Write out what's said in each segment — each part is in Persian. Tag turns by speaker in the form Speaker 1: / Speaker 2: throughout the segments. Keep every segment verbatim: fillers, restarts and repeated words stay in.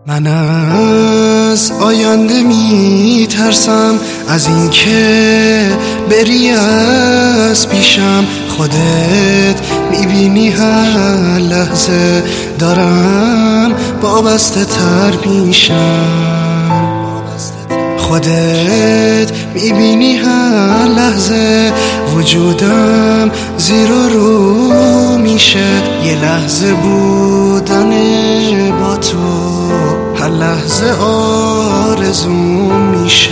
Speaker 1: من از آینده می ترسم، از این که بری از پیشم. خودت میبینی هر لحظه دارم وابسته تر میشم. خودت میبینی هر لحظه وجودم زیر و رو میشه. یه لحظه بودن با تو هر لحظه آرزوم میشه.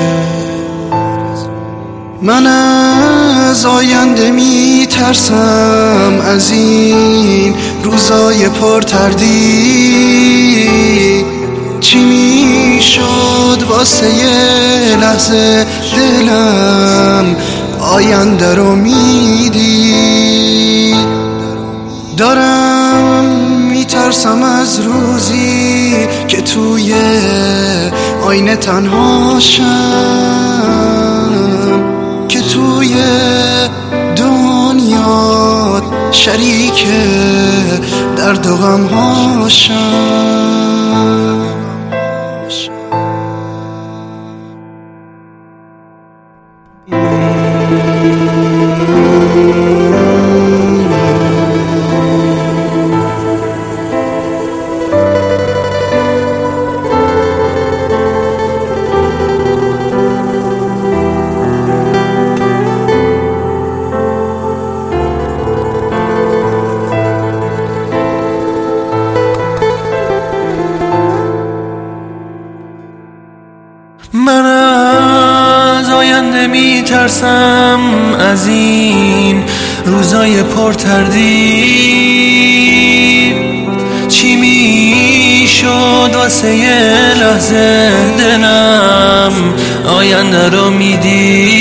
Speaker 1: من از آینده میترسم، از این روزای پر تردید. چی میشد واسه یه لحظه دلم آینده رو میدی. دارم میترسم از روزی که توی آینه تنها شم، که توی دنیا شریک درد و غم هاشم.
Speaker 2: من از آینده می ترسم، از این روزای پر تردید. چی می شد واسه یه لحظه دلم آینده رو میدی.